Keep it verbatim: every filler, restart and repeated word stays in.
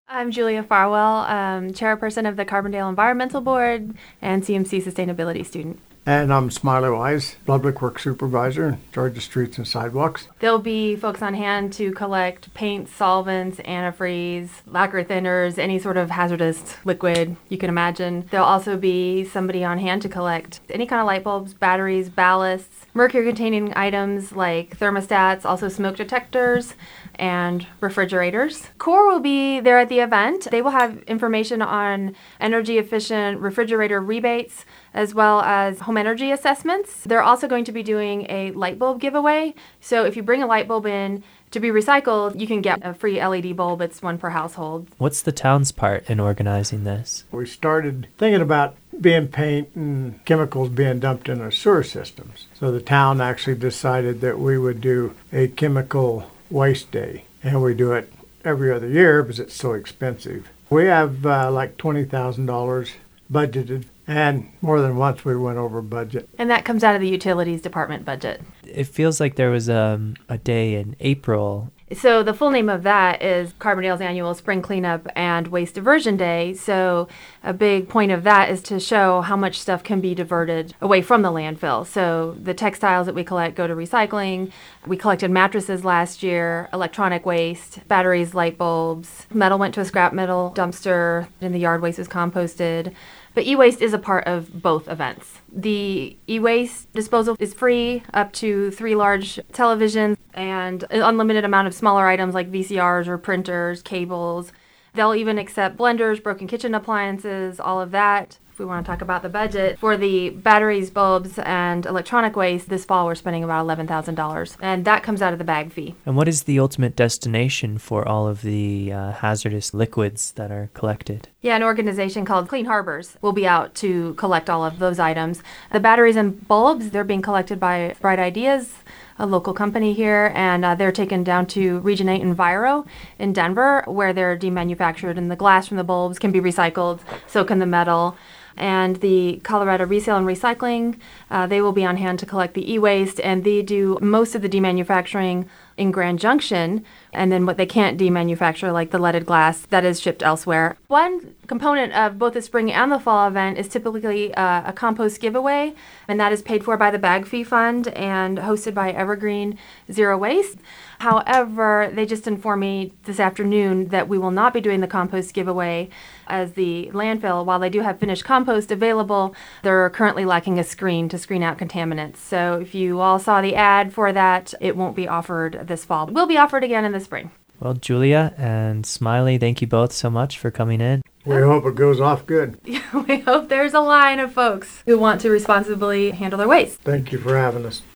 I'm Julia Farwell, um, chairperson of the Carbondale Environmental Board and C M C Sustainability student. And I'm Smiley Wise, Public Works Supervisor in charge of streets and sidewalks. There'll be folks on hand to collect paints, solvents, antifreeze, lacquer thinners, any sort of hazardous liquid you can imagine. There'll also be somebody on hand to collect any kind of light bulbs, batteries, ballasts, mercury-containing items like thermostats, also smoke detectors, and refrigerators. CORE will be there at the event. They will have information on energy-efficient refrigerator rebates, as well as home energy assessments. They're also going to be doing a light bulb giveaway. So if you bring a light bulb in to be recycled, you can get a free L E D bulb. It's one per household. What's the town's part in organizing this? We started thinking about being paint and chemicals being dumped in our sewer systems. So the town actually decided that we would do a chemical waste day. And we do it every other year because it's so expensive. We have uh, like twenty thousand dollars budgeted. And more than once we went over budget. And that comes out of the utilities department budget. It feels like there was um, a day in April. So the full name of that is Carbondale's annual Spring Cleanup and Waste Diversion Day. So a big point of that is to show how much stuff can be diverted away from the landfill. So the textiles that we collect go to recycling. We collected mattresses last year, electronic waste, batteries, light bulbs. Metal went to a scrap metal dumpster, and the yard waste was composted. But e-waste is a part of both events. The e-waste disposal is free, up to three large televisions and an unlimited amount of smaller items like V C Rs or printers, cables. They'll even accept blenders, broken kitchen appliances, all of that. If we want to talk about the budget, for the batteries, bulbs, and electronic waste, this fall we're spending about eleven thousand dollars, and that comes out of the bag fee. And what is the ultimate destination for all of the uh, hazardous liquids that are collected? Yeah, an organization called Clean Harbors will be out to collect all of those items. The batteries and bulbs, they're being collected by Bright Ideas, a local company here, and uh, they're taken down to Region eight Enviro in Denver, where they're demanufactured, and the glass from the bulbs can be recycled, so can the metal. And the Colorado Resale and Recycling, uh, they will be on hand to collect the e-waste, and they do most of the demanufacturing in Grand Junction, and then what they can't demanufacture, like the leaded glass, that is shipped elsewhere. One component of both the spring and the fall event is typically uh, a compost giveaway, and that is paid for by the Bag Fee Fund and hosted by Evergreen Zero Waste. However, they just informed me this afternoon that we will not be doing the compost giveaway, as the landfill, while they do have finished compost available, they're currently lacking a screen to screen out contaminants. So if you all saw the ad for that, it won't be offered this fall. It will be offered again in the spring. Well, Julia and Smiley, thank you both so much for coming in. We hope it goes off good. We hope there's a line of folks who want to responsibly handle their waste. Thank you for having us.